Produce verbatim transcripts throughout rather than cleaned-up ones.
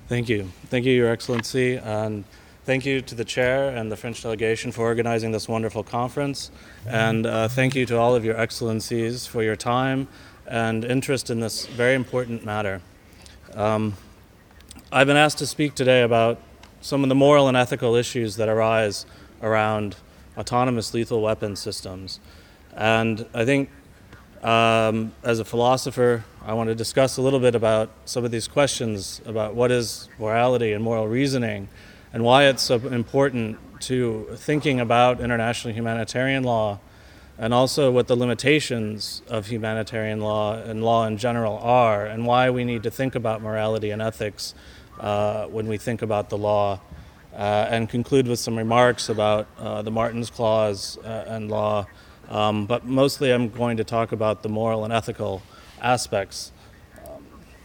Thank you. Thank you, Your Excellency, and thank you to the Chair and the French delegation for organizing this wonderful conference, and uh, thank you to all of Your Excellencies for your time and interest in this very important matter. Um, I've been asked to speak today about some of the moral and ethical issues that arise around autonomous lethal weapon systems, and I think Um, as a philosopher, I want to discuss a little bit about some of these questions about what is morality and moral reasoning and why it's so important to thinking about international humanitarian law, and also what the limitations of humanitarian law and law in general are, and why we need to think about morality and ethics uh, when we think about the law, uh, and conclude with some remarks about uh, the Martens Clause uh, and law. Um, but mostly I'm going to talk about the moral and ethical aspects. Um,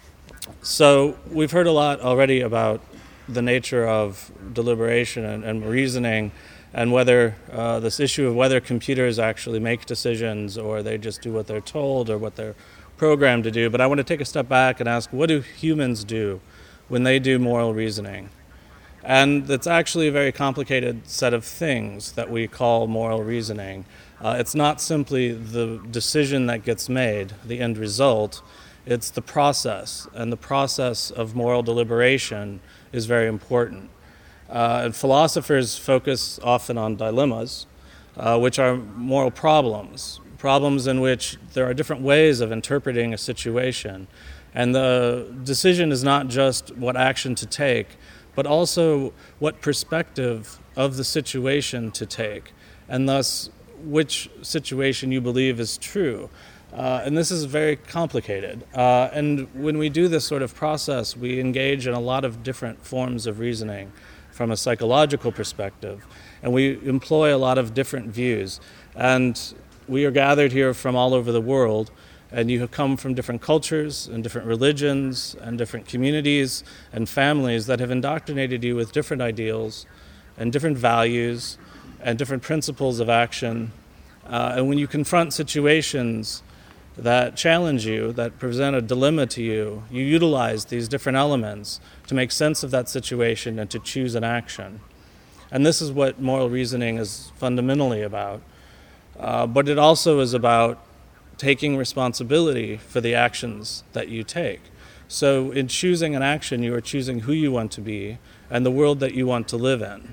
so we've heard a lot already about the nature of deliberation and, and reasoning, and whether uh, this issue of whether computers actually make decisions or they just do what they're told or what they're programmed to do. But I want to take a step back and ask, what do humans do when they do moral reasoning? And it's actually a very complicated set of things that we call moral reasoning. Uh, it's not simply the decision that gets made, the end result, it's the process, and the process of moral deliberation is very important. Uh, and philosophers focus often on dilemmas, uh, which are moral problems, problems in which there are different ways of interpreting a situation. And the decision is not just what action to take, but also what perspective of the situation to take, and thus which situation you believe is true. Uh, and this is very complicated. Uh, and when we do this sort of process, we engage in a lot of different forms of reasoning from a psychological perspective, and we employ a lot of different views. And we are gathered here from all over the world, and you have come from different cultures and different religions and different communities and families that have indoctrinated you with different ideals and different values and different principles of action. Uh, and when you confront situations that challenge you, that present a dilemma to you, you utilize these different elements to make sense of that situation and to choose an action. And this is what moral reasoning is fundamentally about. Uh, but it also is about taking responsibility for the actions that you take. So in choosing an action, you are choosing who you want to be and the world that you want to live in.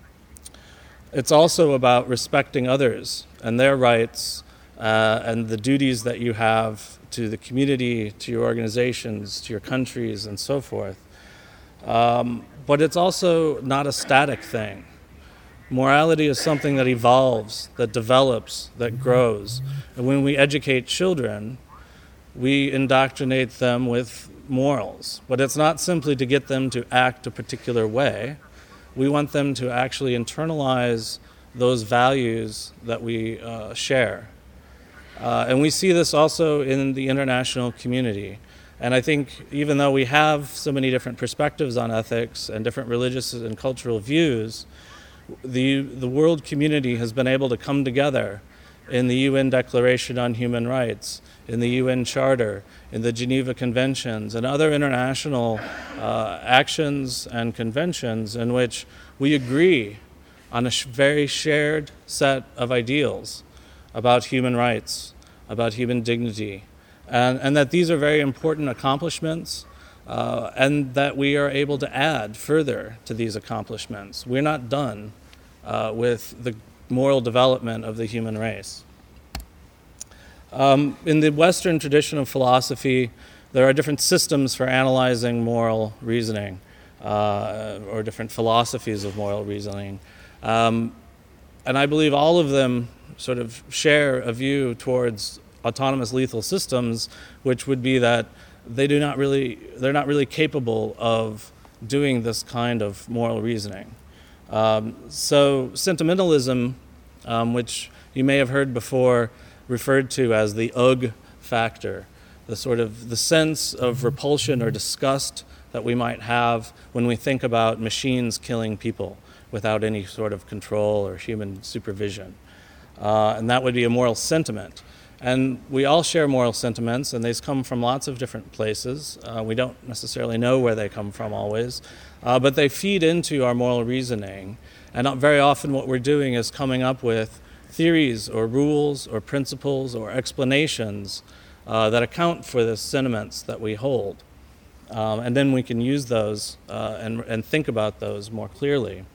It's also about respecting others and their rights uh, and the duties that you have to the community, to your organizations, to your countries, and so forth. Um, but it's also not a static thing. Morality is something that evolves, that develops, that grows. And when we educate children, we indoctrinate them with morals. But it's not simply to get them to act a particular way. We want them to actually internalize those values that we uh, share. Uh, and we see this also in the international community. And I think even though we have so many different perspectives on ethics and different religious and cultural views, the, the world community has been able to come together in the U N Declaration on Human Rights, in the U N Charter, in the Geneva Conventions, and other international uh, actions and conventions in which we agree on a sh- very shared set of ideals about human rights, about human dignity, and, and that these are very important accomplishments, uh, and that we are able to add further to these accomplishments. We're not done uh, with the moral development of the human race. Um, in the Western tradition of philosophy, there are different systems for analyzing moral reasoning, uh, or different philosophies of moral reasoning. Um, and I believe all of them sort of share a view towards autonomous lethal systems, which would be that they do not really, they're not really capable of doing this kind of moral reasoning. Um, so sentimentalism, um, which you may have heard before referred to as the ugh factor, the sort of the sense of repulsion or disgust that we might have when we think about machines killing people without any sort of control or human supervision. Uh, and that would be a moral sentiment. And we all share moral sentiments, and these come from lots of different places. Uh, we don't necessarily know where they come from always, uh, but they feed into our moral reasoning. And very often what we're doing is coming up with theories or rules or principles or explanations uh, that account for the sentiments that we hold. Um, and then we can use those uh, and, and think about those more clearly.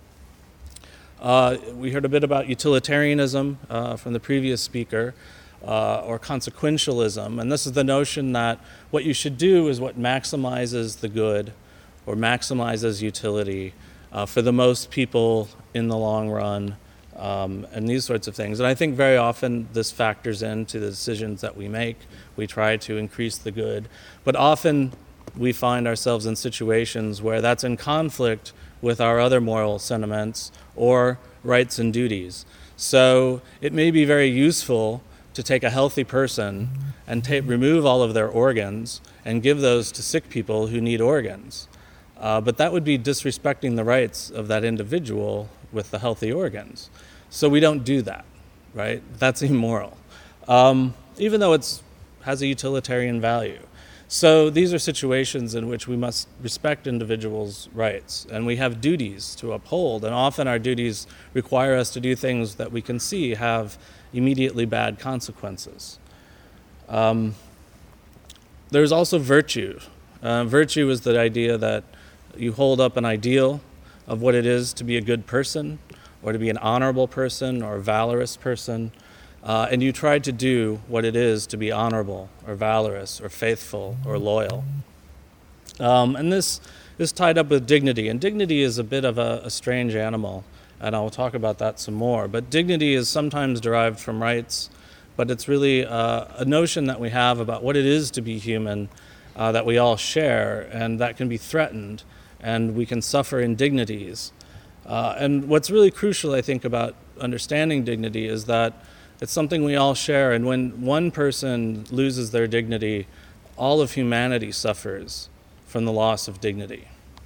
Uh, we heard a bit about utilitarianism uh, from the previous speaker, uh, or consequentialism. And this is the notion that what you should do is what maximizes the good or maximizes utility uh, for the most people in the long run, um, and these sorts of things. And I think very often this factors into the decisions that we make. We try to increase the good, but often we find ourselves in situations where that's in conflict with our other moral sentiments or rights and duties. So it may be very useful to take a healthy person and ta- remove all of their organs and give those to sick people who need organs. Uh, but that would be disrespecting the rights of that individual with the healthy organs. So we don't do that, right? That's immoral, um, even though it has a utilitarian value. So these are situations in which we must respect individuals' rights, and we have duties to uphold, and often our duties require us to do things that we can see have immediately bad consequences. Um, there's also virtue. Uh, virtue is the idea that you hold up an ideal of what it is to be a good person, or to be an honorable person, or a valorous person, Uh, and you try to do what it is to be honorable or valorous or faithful or loyal. Um, and this is tied up with dignity. And dignity is a bit of a, a strange animal, and I'll talk about that some more. But dignity is sometimes derived from rights, but it's really uh, a notion that we have about what it is to be human uh, that we all share, and that can be threatened, and we can suffer indignities. Uh, and what's really crucial, I think, about understanding dignity is that it's something we all share, and when one person loses their dignity, all of humanity suffers from the loss of dignity.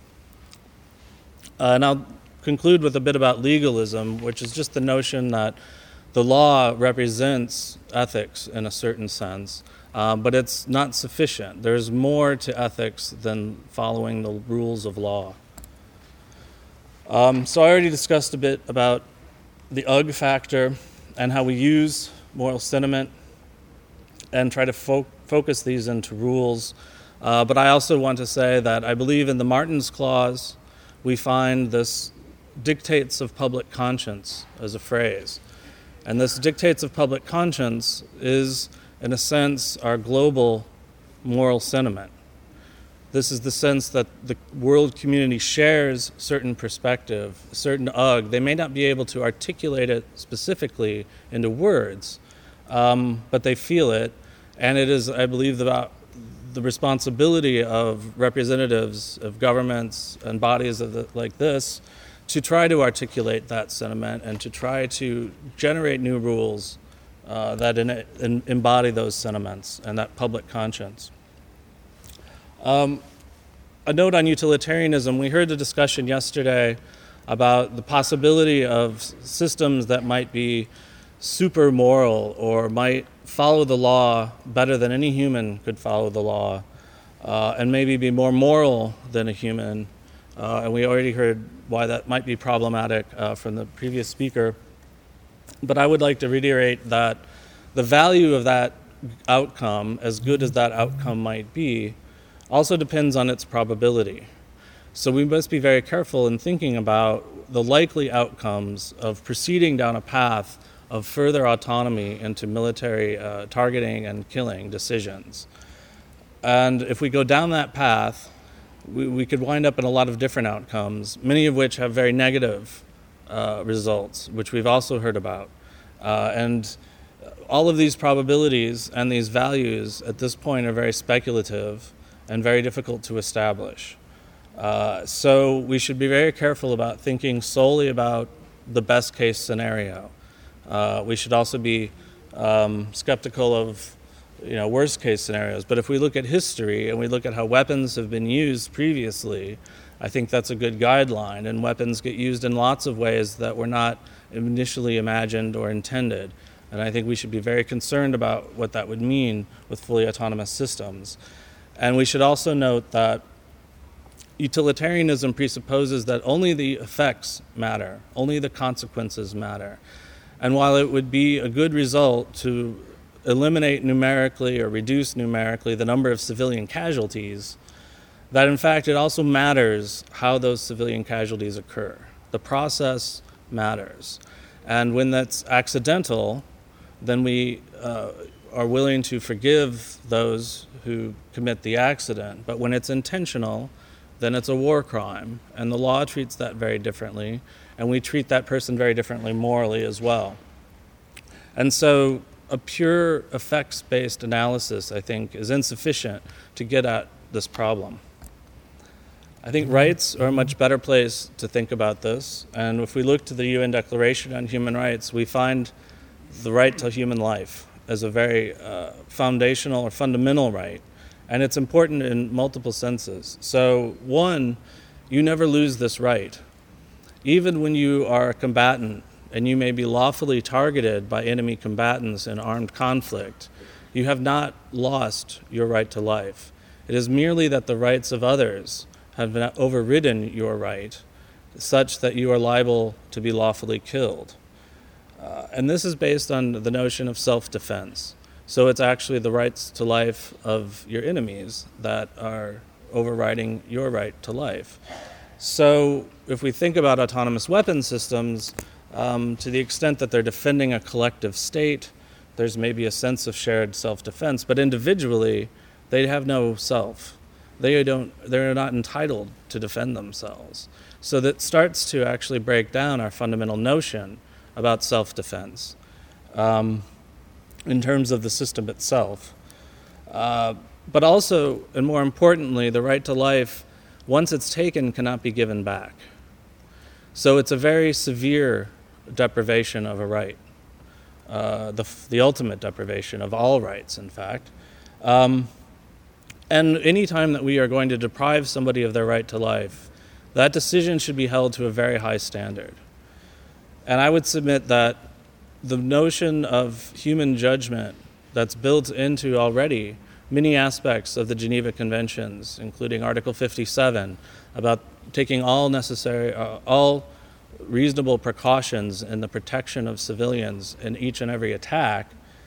Uh, and I'll conclude with a bit about legalism, which is just the notion that the law represents ethics in a certain sense, uh, but it's not sufficient. There's more to ethics than following the rules of law. Um, so I already discussed a bit about the U G factor and how we use moral sentiment and try to fo- focus these into rules. Uh, but I also want to say that I believe in the Martens Clause, we find this dictates of public conscience as a phrase. And this dictates of public conscience is, in a sense, our global moral sentiment. This is the sense that the world community shares certain perspective, a certain U G. They may not be able to articulate it specifically into words, um, but they feel it. And it is, I believe, about the responsibility of representatives of governments and bodies of the, like this to try to articulate that sentiment and to try to generate new rules uh, that in, in, embody those sentiments and that public conscience. Um, a note on utilitarianism. We heard the discussion yesterday about the possibility of systems that might be super moral or might follow the law better than any human could follow the law, uh, and maybe be more moral than a human. Uh, and we already heard why that might be problematic uh, from the previous speaker. But I would like to reiterate that the value of that outcome, as good as that outcome might be, also depends on its probability. So we must be very careful in thinking about the likely outcomes of proceeding down a path of further autonomy into military uh, targeting and killing decisions. And if we go down that path, we, we could wind up in a lot of different outcomes, many of which have very negative uh, results, which we've also heard about. Uh, and all of these probabilities and these values at this point are very speculative and very difficult to establish. Uh, so we should be very careful about thinking solely about the best case scenario. Uh, we should also be um, skeptical of, you know, worst case scenarios. But if we look at history and we look at how weapons have been used previously, I think that's a good guideline. And weapons get used in lots of ways that were not initially imagined or intended. And I think we should be very concerned about what that would mean with fully autonomous systems. And we should also note that utilitarianism presupposes that only the effects matter, only the consequences matter. And while it would be a good result to eliminate numerically or reduce numerically the number of civilian casualties, that in fact it also matters how those civilian casualties occur. The process matters. And when that's accidental, then we uh, are willing to forgive those who commit the accident. But when it's intentional, then it's a war crime. And the law treats that very differently. And we treat that person very differently morally as well. And so a pure effects-based analysis, I think, is insufficient to get at this problem. I think rights are a much better place to think about this. And if we look to the U N Declaration on Human Rights, we find the right to human life as a very uh, foundational or fundamental right. And it's important in multiple senses. So one, you never lose this right. Even when you are a combatant and you may be lawfully targeted by enemy combatants in armed conflict, you have not lost your right to life. It is merely that the rights of others have been overridden your right, such that you are liable to be lawfully killed. Uh, and this is based on the notion of self-defense. So it's actually the rights to life of your enemies that are overriding your right to life. So if we think about autonomous weapon systems, um, to the extent that they're defending a collective state, there's maybe a sense of shared self-defense, but individually, they have no self. They don't, they're not entitled to defend themselves. So that starts to actually break down our fundamental notion about self-defense um, in terms of the system itself. Uh, but also, and more importantly, the right to life, once it's taken, cannot be given back. So it's a very severe deprivation of a right, uh, the, the ultimate deprivation of all rights, in fact. Um, and any time that we are going to deprive somebody of their right to life, that decision should be held to a very high standard. And I would submit that the notion of human judgment that's built into already many aspects of the Geneva Conventions, including Article fifty-seven, about taking all necessary, uh, all reasonable precautions in the protection of civilians in each and every attack,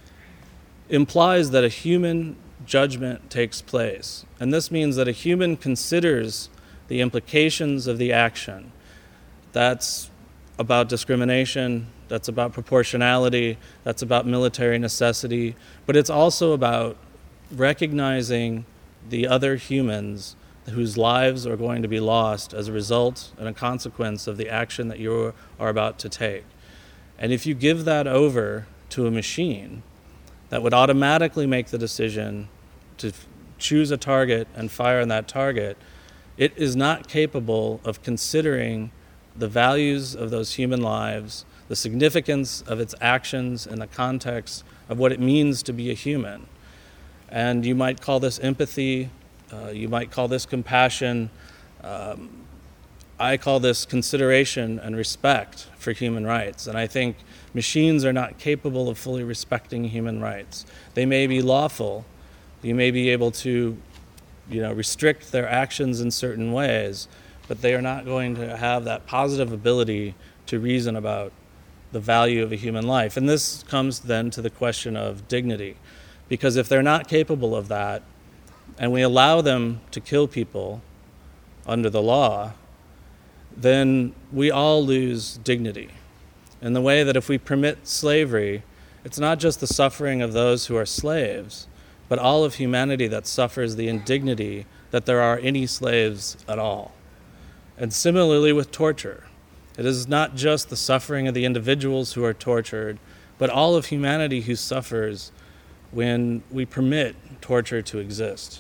implies that a human judgment takes place. And this means that a human considers the implications of the action. That's about discrimination, that's about proportionality, that's about military necessity, but it's also about recognizing the other humans whose lives are going to be lost as a result and a consequence of the action that you are about to take. And if you give that over to a machine that would automatically make the decision to choose a target and fire on that target, it is not capable of considering the values of those human lives, the significance of its actions in the context of what it means to be a human. And you might call this empathy, uh, you might call this compassion. Um, I call this consideration and respect for human rights. And I think machines are not capable of fully respecting human rights. They may be lawful. You may be able to, you know, restrict their actions in certain ways, but they are not going to have that positive ability to reason about the value of a human life. And this comes then to the question of dignity. Because if they're not capable of that, and we allow them to kill people under the law, then we all lose dignity. In the way that if we permit slavery, it's not just the suffering of those who are slaves, but all of humanity that suffers the indignity that there are any slaves at all. And similarly with torture. It is not just the suffering of the individuals who are tortured, but all of humanity who suffers when we permit torture to exist.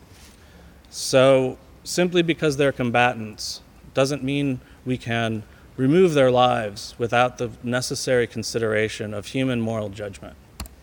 So simply because they're combatants doesn't mean we can remove their lives without the necessary consideration of human moral judgment.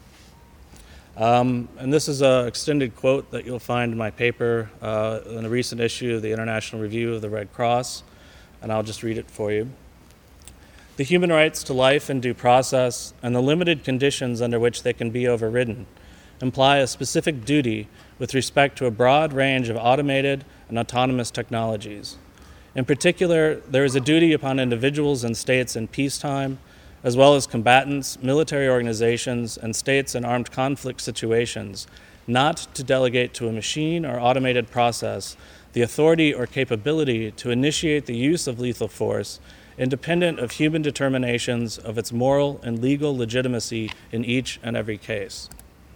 Um, and this is an extended quote that you'll find in my paper uh, in a recent issue of the International Review of the Red Cross, and I'll just read it for you. The human rights to life and due process and the limited conditions under which they can be overridden imply a specific duty with respect to a broad range of automated and autonomous technologies. In particular, there is a duty upon individuals and states in peacetime, as well as combatants, military organizations, and states in armed conflict situations, not to delegate to a machine or automated process the authority or capability to initiate the use of lethal force, independent of human determinations of its moral and legal legitimacy in each and every case.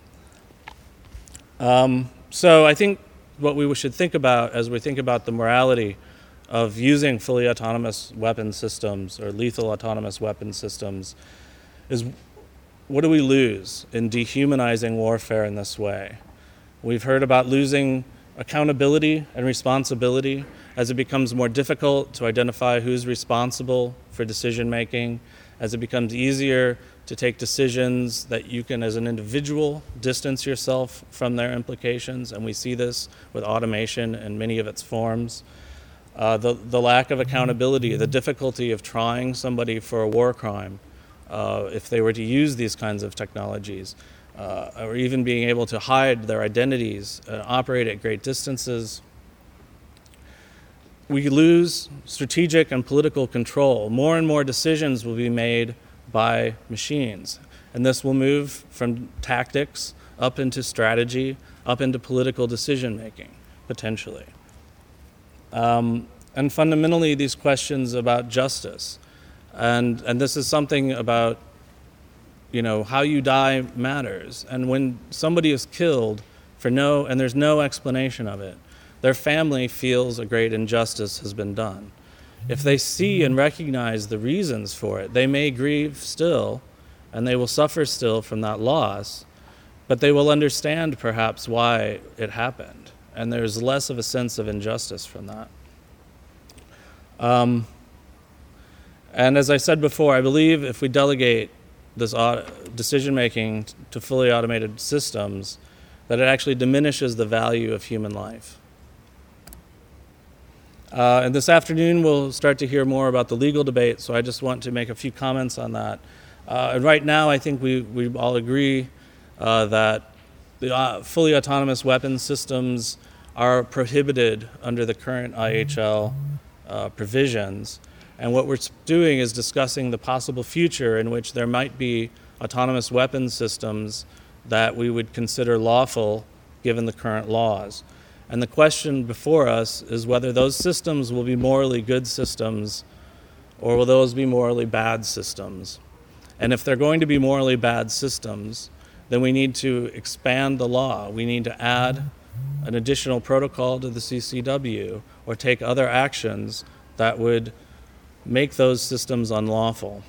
Um, so I think what we should think about as we think about the morality of using fully autonomous weapon systems or lethal autonomous weapon systems is, what do we lose in dehumanizing warfare in this way? We've heard about losing accountability and responsibility as it becomes more difficult to identify who's responsible for decision making, as it becomes easier to take decisions that you can, as an individual, distance yourself from their implications, and we see this with automation in many of its forms. Uh, the, the lack of accountability, the difficulty of trying somebody for a war crime, uh, if they were to use these kinds of technologies, uh, or even being able to hide their identities, uh, operate at great distances. We lose strategic and political control. More and more decisions will be made by machines, and this will move from tactics up into strategy, up into political decision making, potentially. Um, and fundamentally, these questions about justice, and and this is something about, you know, how you die matters. And when somebody is killed for no, and there's no explanation of it, their family feels a great injustice has been done. If they see and recognize the reasons for it, they may grieve still, and they will suffer still from that loss, but they will understand perhaps why it happened. And there's less of a sense of injustice from that. Um, and as I said before, I believe if we delegate this auto- decision-making to fully automated systems, that it actually diminishes the value of human life. Uh, and this afternoon, we'll start to hear more about the legal debate, so I just want to make a few comments on that. Uh, and right now, I think we, we all agree uh, that the uh, fully autonomous weapon systems are prohibited under the current I H L uh, provisions. And what we're doing is discussing the possible future in which there might be autonomous weapon systems that we would consider lawful given the current laws. And the question before us is whether those systems will be morally good systems or will those be morally bad systems. And if they're going to be morally bad systems, then we need to expand the law. We need to add an additional protocol to the C C W or take other actions that would make those systems unlawful.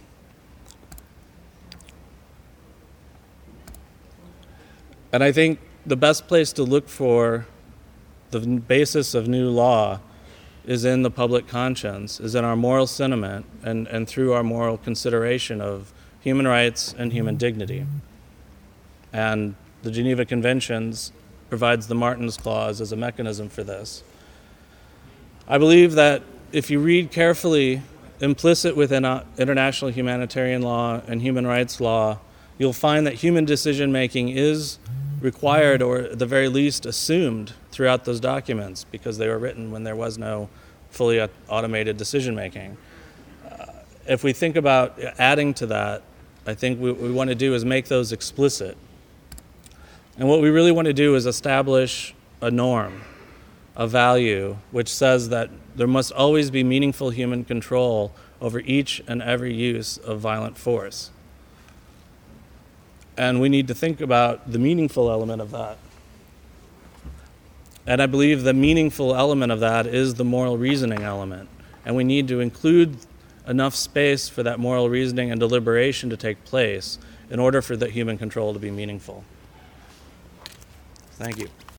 And I think the best place to look for the basis of new law is in the public conscience, is in our moral sentiment, and, and through our moral consideration of human rights and human dignity. And the Geneva Conventions provides the Martens Clause as a mechanism for this. I believe that if you read carefully, implicit within international humanitarian law and human rights law, you'll find that human decision-making is required, or at the very least assumed, throughout those documents because they were written when there was no fully automated decision-making. Uh, if we think about adding to that, I think what we want to do is make those explicit. And what we really want to do is establish a norm, a value, which says that there must always be meaningful human control over each and every use of violent force. And we need to think about the meaningful element of that. And I believe the meaningful element of that is the moral reasoning element. And we need to include enough space for that moral reasoning and deliberation to take place in order for the human control to be meaningful. Thank you.